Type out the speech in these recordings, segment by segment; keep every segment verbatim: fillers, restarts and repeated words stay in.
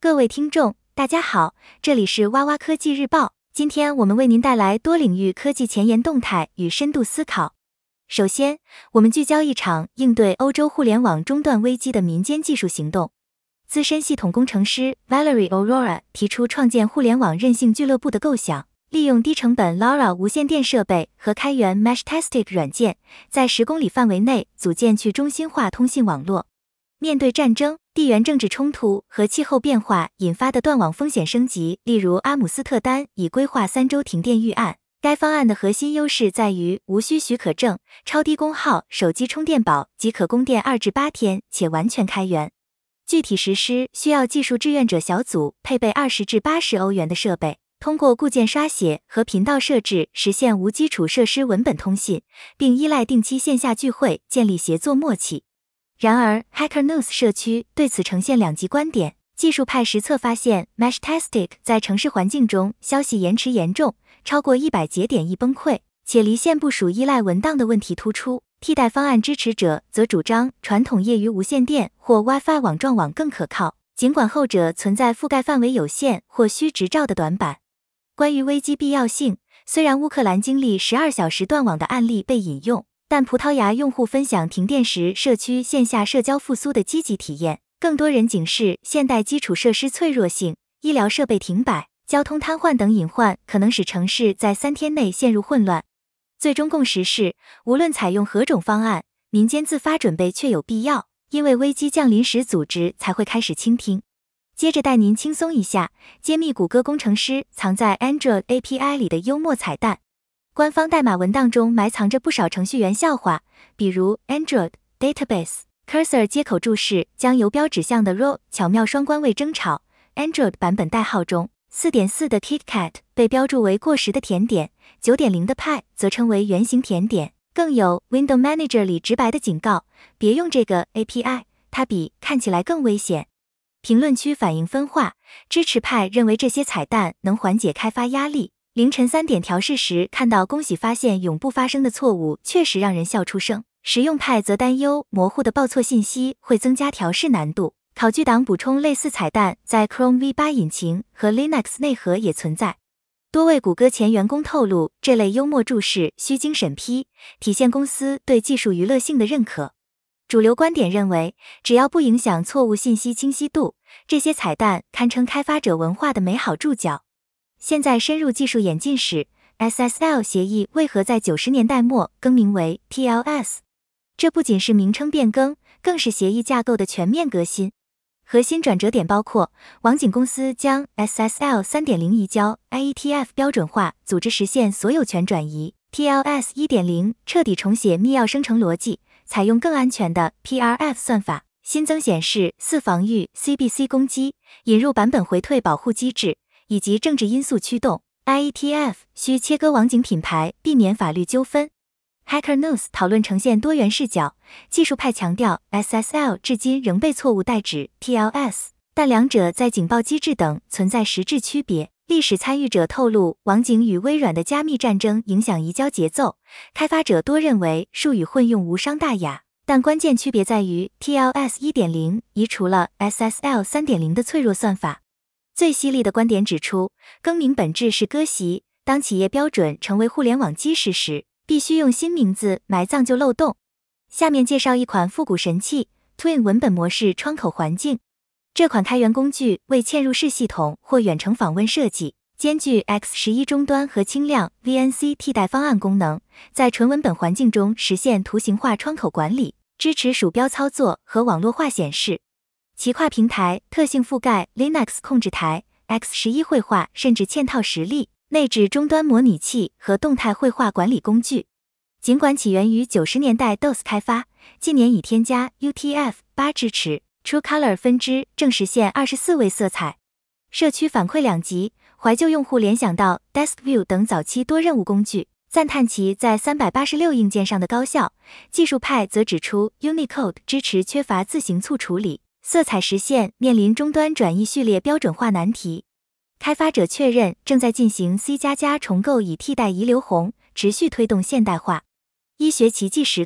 各位听众，大家好，这里是哇哇科技日报。今天我们为您带来多领域科技前沿动态与深度思考。首先，我们聚焦一场应对欧洲互联网中断危机的民间技术行动。资深系统工程师 Valerie Aurora 提出创建互联网韧性俱乐部的构想，利用低成本 LoRa 无线电设备和开源 Meshtastic 软件，在十公里范围内组建去中心化通信网络。面对战争、地缘政治冲突和气候变化引发的断网风险升级，例如阿姆斯特丹已规划三周停电预案。该方案的核心优势在于无需许可证、超低功耗手机充电宝即可供电二至八天，且完全开源。具体实施需要技术志愿者小组配备二十至八十欧元的设备，通过固件刷写和频道设置实现无基础设施文本通信，并依赖定期线下聚会建立协作默契。然而 Hacker News 社区对此呈现两极观点。技术派实测发现 Meshtastic 在城市环境中消息延迟严重，超过一百节点易崩溃，且离线部署依赖文档的问题突出。替代方案支持者则主张传统业余无线电或 WiFi 网状网更可靠，尽管后者存在覆盖范围有限或需执照的短板。关于危机必要性，虽然乌克兰经历十二小时断网的案例被引用，但葡萄牙用户分享停电时社区线下社交复苏的积极体验，更多人警示现代基础设施脆弱性，医疗设备停摆、交通瘫痪等隐患可能使城市在三天内陷入混乱。最终共识是，无论采用何种方案，民间自发准备确有必要，因为危机降临时组织才会开始倾听。接着带您轻松一下，揭秘谷歌工程师藏在 Android A P I 里的幽默彩蛋。官方代码文档中埋藏着不少程序员笑话，比如 Android Database Cursor 接口注释将游标指向的 row 巧妙双关位争吵。 Android 版本代号中 四点四 的 KitKat 被标注为过时的甜点， 九点零 的 Pie 则称为圆形甜点。更有 Window Manager 里直白的警告，别用这个 A P I， 它比看起来更危险。评论区反应分化，支持派认为这些彩蛋能缓解开发压力。凌晨三点调试时看到恭喜发现永不发生的错误，确实让人笑出声。实用派则担忧模糊的报错信息会增加调试难度。考据党补充类似彩蛋在 Chrome V 八 引擎和 Linux 内核也存在。多位谷歌前员工透露，这类幽默注释需经审批，体现公司对技术娱乐性的认可。主流观点认为，只要不影响错误信息清晰度，这些彩蛋堪称开发者文化的美好注脚。现在深入技术演进史， S S L 协议为何在九十年代末更名为 T L S？ 这不仅是名称变更，更是协议架构的全面革新。核心转折点包括，网景公司将 S S L 三点零 移交 I E T F 标准化组织实现所有权转移。 T L S 一点零 彻底重写密钥生成逻辑，采用更安全的 P R F 算法，新增显示四防御 C B C 攻击，引入版本回退保护机制，以及政治因素驱动。 I E T F 需切割网景品牌，避免法律纠纷。Hacker News 讨论呈现多元视角，技术派强调 S S L 至今仍被错误代指 T L S， 但两者在警报机制等存在实质区别。历史参与者透露，网景与微软的加密战争影响移交节奏，开发者多认为术语混用无伤大雅，但关键区别在于 T L S 一点零 移除了 S S L 三点零 的脆弱算法。最犀利的观点指出，更名本质是割席，当企业标准成为互联网基石时，必须用新名字埋葬旧漏洞。下面介绍一款复古神器 Twin 文本模式窗口环境。这款开源工具为嵌入式系统或远程访问设计，兼具 X 十一 终端和轻量 V N C 替代方案功能，在纯文本环境中实现图形化窗口管理，支持鼠标操作和网络化显示。其跨平台特性覆盖 Linux 控制台、X 十一 绘画甚至嵌套实例，内置终端模拟器和动态绘画管理工具。尽管起源于九十年代 D O S 开发，近年已添加 U T F 八 支持， TrueColor 分支正实现二十四位色彩。社区反馈两极，怀旧用户联想到 DeskView 等早期多任务工具，赞叹其在三百八十六硬件上的高效。技术派则指出 Unicode 支持缺乏自行簇处理，色彩实现面临终端转译序列标准化难题。开发者确认正在进行 C 加加重构以替代遗留红，持续推动现代化。医学奇迹时刻，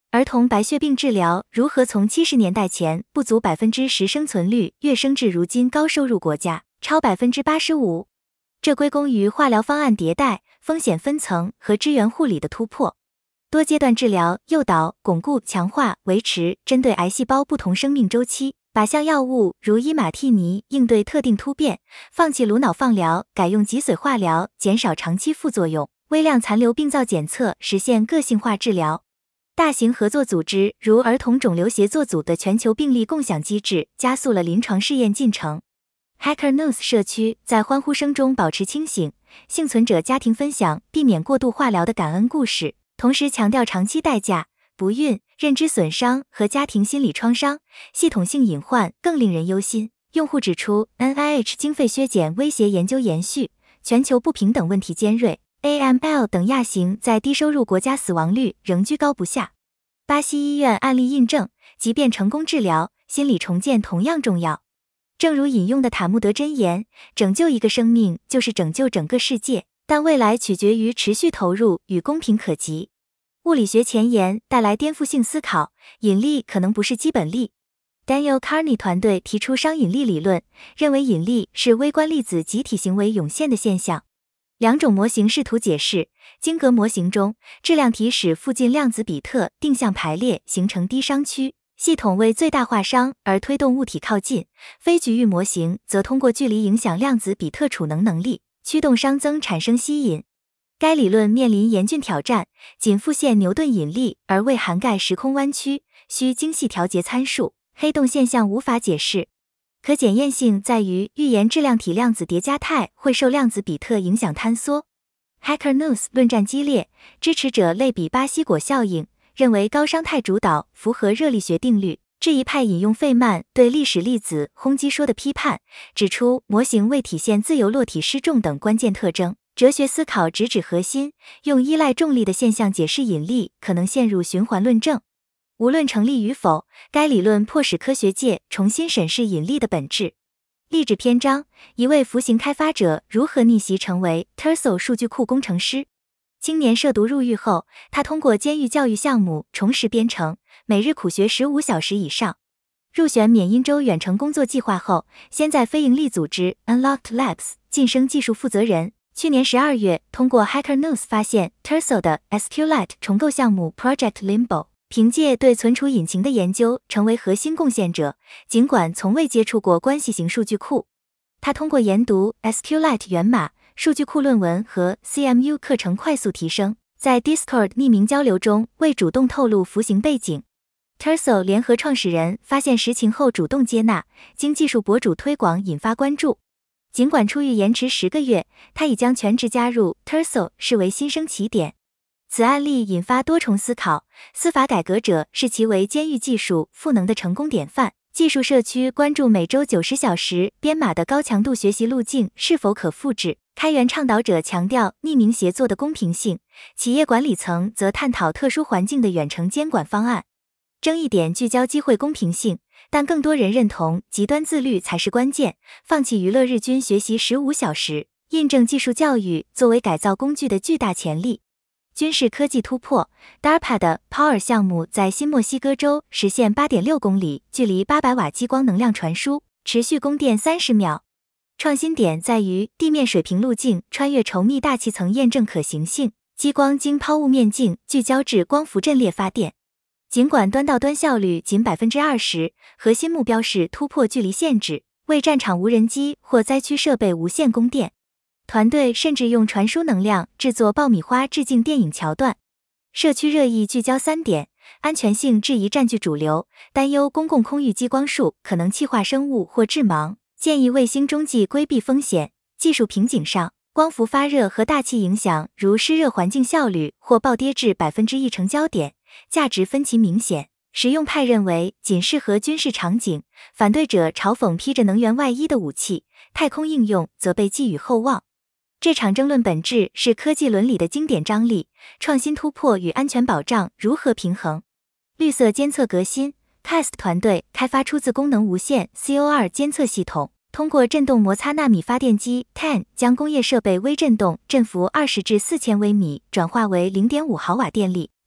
儿童白血病治疗如何从七十年代前不足 百分之十 生存率跃升至如今高收入国家，超 百分之八十五？ 这归功于化疗方案迭代、风险分层和支援护理的突破。多阶段治疗诱导、巩固、强化、维持针对癌细胞不同生命周期，靶向药物如伊马替尼应对特定突变，放弃颅脑放疗，改用脊髓化疗，减少长期副作用，微量残留病灶检测，实现个性化治疗。大型合作组织如儿童肿瘤协作组的全球病例共享机制，加速了临床试验进程。Hacker News 社区在欢呼声中保持清醒，幸存者家庭分享避免过度化疗的感恩故事，同时强调长期代价、不孕、认知损伤和家庭心理创伤、系统性隐患更令人忧心。用户指出 ，N I H 经费削减威胁研究延续，全球不平等问题尖锐。A M L 等亚型在低收入国家死亡率仍居高不下。巴西医院案例印证，即便成功治疗，心理重建同样重要。正如引用的塔木德箴言，拯救一个生命就是拯救整个世界，但未来取决于持续投入与公平可及。物理学前沿带来颠覆性思考，引力可能不是基本力。Daniel Carney 团队提出熵引力理论，认为引力是微观粒子集体行为涌现的现象。两种模型试图解释，晶格模型中，质量体使附近量子比特定向排列形成低熵区，系统为最大化熵而推动物体靠近；非局域模型则通过距离影响量子比特储能能力，驱动熵增产生吸引。该理论面临严峻挑战，仅复现牛顿引力而未涵盖时空弯曲，需精细调节参数，黑洞现象无法解释。可检验性在于预言质量体量子叠加态会受量子比特影响坍缩。Hacker News 论战激烈，支持者类比巴西果效应，认为高熵态主导符合热力学定律。质疑派引用费曼对历史粒子轰击说的批判，指出模型未体现自由落体失重等关键特征。哲学思考直指核心，用依赖重力的现象解释引力，可能陷入循环论证。无论成立与否，该理论迫使科学界重新审视引力的本质。励志篇章：一位服刑开发者如何逆袭成为 Terso 数据库工程师。青年涉毒入狱后，他通过监狱教育项目重拾编程，每日苦学十五小时以上。入选缅因州远程工作计划后，先在非营利组织 Unlocked Labs 晋升技术负责人。去年十二月，通过 Hacker News 发现 Terso 的 SQLite 重构项目 Project Limbo。凭借对存储引擎的研究，成为核心贡献者，尽管从未接触过关系型数据库。他通过研读 SQLite 源码、数据库论文和 C M U 课程快速提升，在 Discord 匿名交流中未主动透露服刑背景。Terso 联合创始人发现实情后主动接纳，经技术博主推广引发关注。尽管出狱延迟十个月，他已将全职加入 Terso 视为新生起点。此案例引发多重思考，司法改革者视其为监狱技术赋能的成功典范，技术社区关注每周九十小时编码的高强度学习路径是否可复制，开源倡导者强调匿名协作的公平性，企业管理层则探讨特殊环境的远程监管方案。争议点聚焦机会公平性，但更多人认同极端自律才是关键，放弃娱乐日均学习十五小时，印证技术教育作为改造工具的巨大潜力。军事科技突破 ，D A R P A 的 Power 项目在新墨西哥州实现 八点六公里距离八百瓦激光能量传输，持续供电三十秒。创新点在于地面水平路径穿越稠密大气层验证可行性，激光经抛物面镜聚焦至光伏阵列发电。尽管端到端效率仅 百分之二十， 核心目标是突破距离限制，为战场无人机或灾区设备无线供电。团队甚至用传输能量制作爆米花致敬电影桥段。社区热议聚焦三点：安全性质疑占据主流，担忧公共空域激光束可能气化生物或致盲，建议卫星中继规避风险。技术瓶颈上，光伏发热和大气影响如湿热环境效率或暴跌至 百分之一 成焦点，价值分歧明显。实用派认为仅适合军事场景，反对者嘲讽披着能源外衣的武器，太空应用则被寄予厚望。这场争论本质是科技伦理的经典张力，创新突破与安全保障如何平衡？绿色监测革新 ，C A S T 团队开发出自功能无线 C O 二 监测系统，通过振动摩擦纳米发电机 T E N 将工业设备微振动振幅二十至四千微米转化为 零点五毫瓦电力，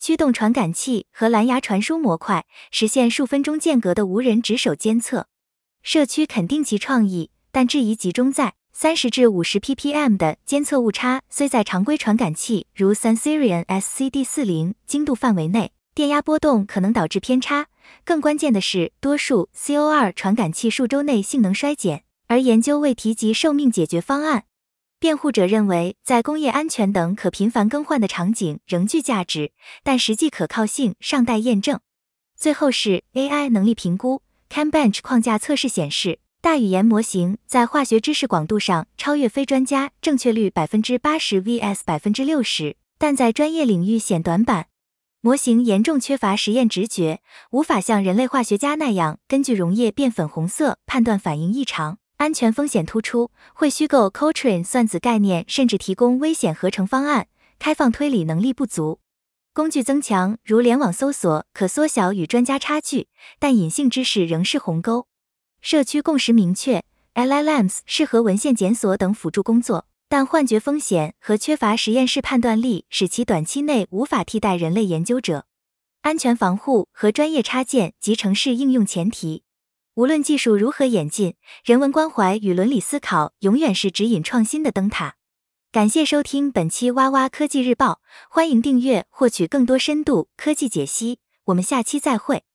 驱动传感器和蓝牙传输模块，实现数分钟间隔的无人值守监测。社区肯定其创意，但质疑集中在三十至五十 p p m 的监测误差，虽在常规传感器如 Sensirion S C D 四十 精度范围内，电压波动可能导致偏差。更关键的是，多数 C O 二 传感器数周内性能衰减，而研究未提及寿命解决方案。辩护者认为，在工业安全等可频繁更换的场景仍具价值，但实际可靠性尚待验证。最后是 A I 能力评估。CamBench 框架测试显示，大语言模型在化学知识广度上超越非专家，正确率 百分之八十 vs 百分之六十， 但在专业领域显短板。模型严重缺乏实验直觉，无法像人类化学家那样根据溶液变粉红色判断反应异常。安全风险突出，会虚构 Cochrane 算子概念，甚至提供危险合成方案，开放推理能力不足。工具增强，如联网搜索，可缩小与专家差距，但隐性知识仍是鸿沟。社区共识明确 ，L L Ms 适合文献检索等辅助工作，但幻觉风险和缺乏实验室判断力使其短期内无法替代人类研究者。安全防护和专业插件及程式应用前提。无论技术如何演进，人文关怀与伦理思考永远是指引创新的灯塔。感谢收听本期哇哇科技日报，欢迎订阅获取更多深度科技解析，我们下期再会。